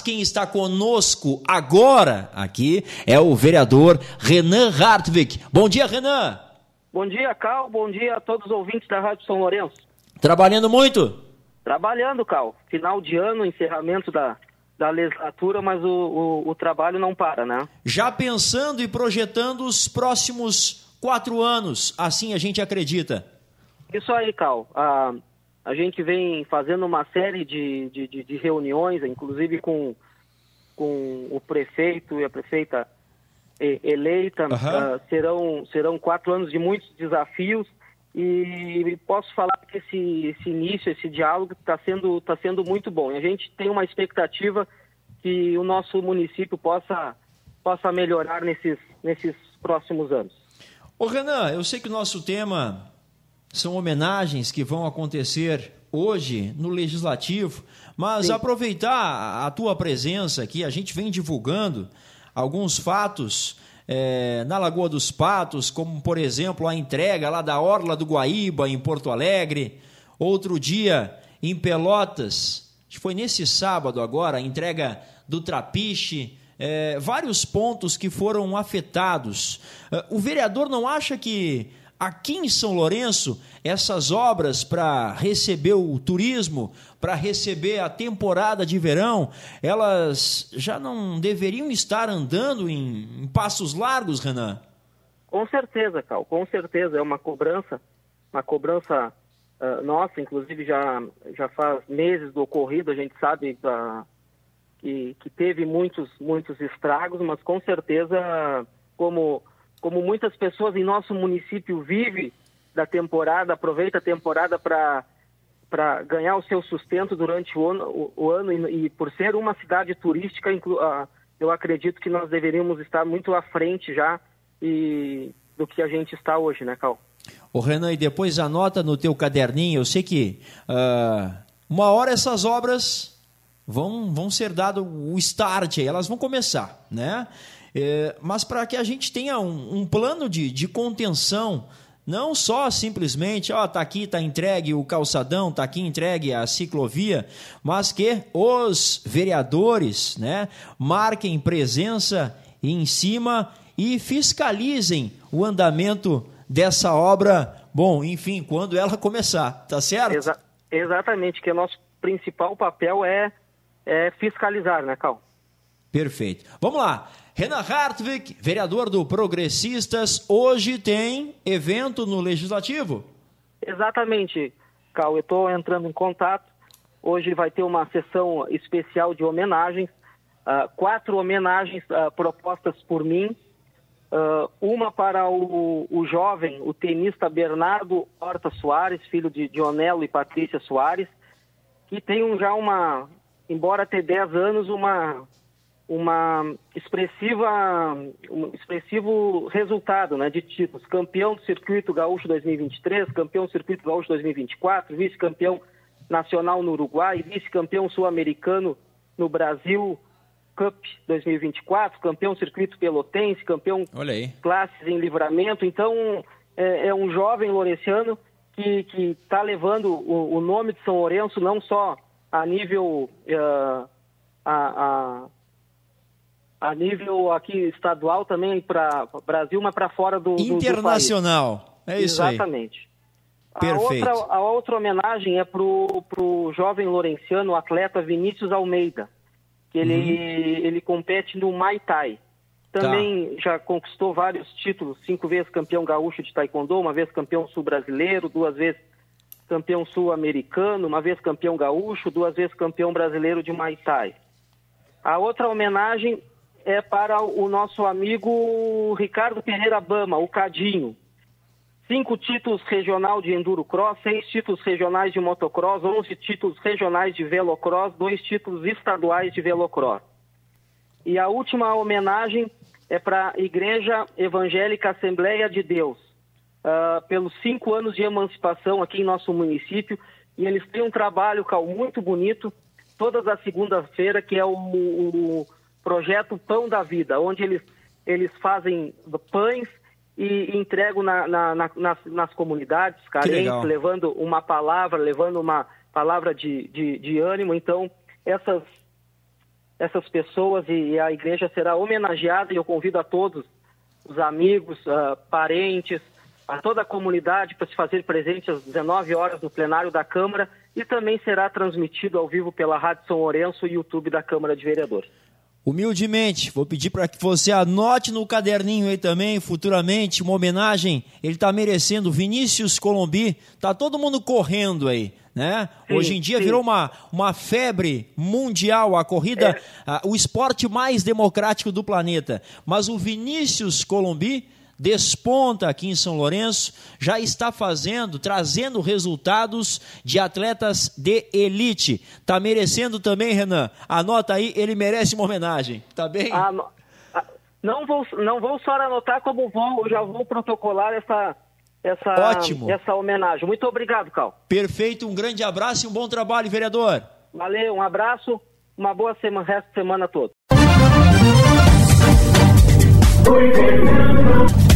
Mas quem está conosco agora aqui é o vereador Renan Hartwig. Bom dia, Renan. Bom dia, Cal. Bom dia a todos os ouvintes da Rádio São Lourenço. Trabalhando muito? Trabalhando, Cal. Final de ano, encerramento da legislatura, mas o trabalho não para, né? Já pensando e projetando os próximos 4 anos, assim a gente acredita. Isso aí, Cal. A gente vem fazendo uma série de reuniões, inclusive com o prefeito e a prefeita eleita. Serão 4 anos de muitos desafios e posso falar que esse início, esse diálogo está sendo muito bom. E a gente tem uma expectativa que o nosso município possa melhorar nesses próximos anos. Ô Renan, eu sei que o nosso tema são homenagens que vão acontecer hoje no Legislativo, mas sim, aproveitar a tua presença aqui, a gente vem divulgando alguns fatos na Lagoa dos Patos, como por exemplo a entrega lá da Orla do Guaíba em Porto Alegre, outro dia em Pelotas, acho que foi nesse sábado agora, a entrega do Trapiche, vários pontos que foram afetados. O vereador não acha que aqui em São Lourenço, essas obras para receber o turismo, para receber a temporada de verão, elas já não deveriam estar andando em passos largos, Renan? Com certeza, Cal, com certeza. É uma cobrança nossa, inclusive já faz meses do ocorrido, a gente sabe que teve muitos estragos, mas com certeza, como muitas pessoas em nosso município vivem da temporada, aproveita a temporada para ganhar o seu sustento durante o ano e por ser uma cidade turística, eu acredito que nós deveríamos estar muito à frente já do que a gente está hoje, né, Cal? Ô Renan, e depois anota no teu caderninho, eu sei que uma hora essas obras vão ser dado o start, elas vão começar, né? Mas para que a gente tenha um plano de contenção, não só simplesmente, tá aqui, está entregue o calçadão, está aqui entregue a ciclovia, mas que os vereadores, né, marquem presença em cima e fiscalizem o andamento dessa obra, enfim, quando ela começar, tá certo? Exatamente, que o nosso principal papel é fiscalizar, né, Cal? Perfeito. Vamos lá. Renan Hartwig, vereador do Progressistas, hoje tem evento no Legislativo? Exatamente, Cal, eu estou entrando em contato. Hoje vai ter uma sessão especial de homenagens, 4 homenagens propostas por mim, uma para o jovem, o tenista Bernardo Horta Soares, filho de Dionelo e Patrícia Soares, que tem embora ter 10 anos, um expressivo resultado, né, de títulos. Campeão do Circuito Gaúcho 2023, campeão do Circuito Gaúcho 2024, vice-campeão nacional no Uruguai, vice-campeão sul-americano no Brasil Cup 2024, campeão do Circuito Pelotense, campeão classes em Livramento. Então, é um jovem lourenciano que está levando o nome de São Lourenço não só a nível a nível aqui estadual também para o Brasil, mas para fora do internacional. Do país. É isso aí. Exatamente. Perfeito. A outra homenagem é para o jovem lourenciano, o atleta Vinícius Almeida, que ele compete no Muay Thai. Também já conquistou vários títulos, 5 vezes campeão gaúcho de taekwondo, uma vez campeão sul-brasileiro, 2 vezes campeão sul-americano, uma vez campeão gaúcho, 2 vezes campeão brasileiro de Muay Thai. A outra homenagem é para o nosso amigo Ricardo Pereira Bama, o Cadinho. 5 títulos regional de Enduro Cross, 6 títulos regionais de motocross, 11 títulos regionais de velocross, 2 títulos estaduais de velocross. E a última homenagem é para a Igreja Evangélica Assembleia de Deus, pelos 5 anos de emancipação aqui em nosso município. E eles têm um trabalho, Cal, muito bonito, todas as segunda-feira, que é o projeto Pão da Vida, onde eles fazem pães e entregam nas comunidades carentes, levando uma palavra de ânimo. Então, essas pessoas e a igreja será homenageada, e eu convido a todos os amigos, parentes, a toda a comunidade para se fazer presente às 19 horas no plenário da Câmara, e também será transmitido ao vivo pela Rádio São Lourenço e YouTube da Câmara de Vereadores. Humildemente, vou pedir para que você anote no caderninho aí também, futuramente, uma homenagem. Ele está merecendo, Vinícius Colombi, tá todo mundo correndo aí, né? Sim, hoje em dia virou uma febre mundial, a corrida, o esporte mais democrático do planeta. Mas o Vinícius Colombi desponta aqui em São Lourenço, já está trazendo resultados de atletas de elite. Tá merecendo também, Renan. Anota aí, ele merece uma homenagem. Tá bem? Não vou só anotar, como já vou protocolar essa homenagem. Muito obrigado, Cal. Perfeito, um grande abraço e um bom trabalho, vereador. Valeu, um abraço, uma boa resto de semana a todos.